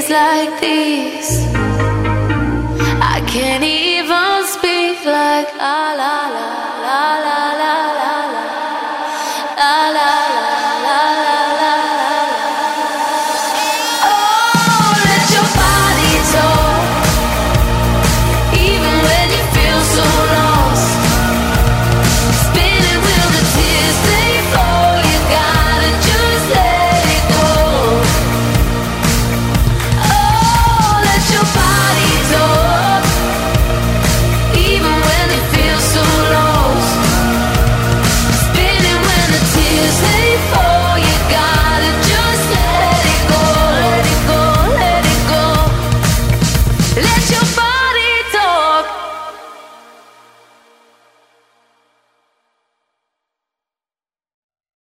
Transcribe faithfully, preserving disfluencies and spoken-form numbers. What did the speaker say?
days like these, I can't even speak like la la la la la la la la la la la la. Oh, let your body talk, even when you feel so lost. Spinning wheel, the tears they fall, you gotta just let it go. Oh, let your body talk, even when it feels so lost. Spinning when the tears they fall, you gotta just let it go, let it go, let it go. Let your body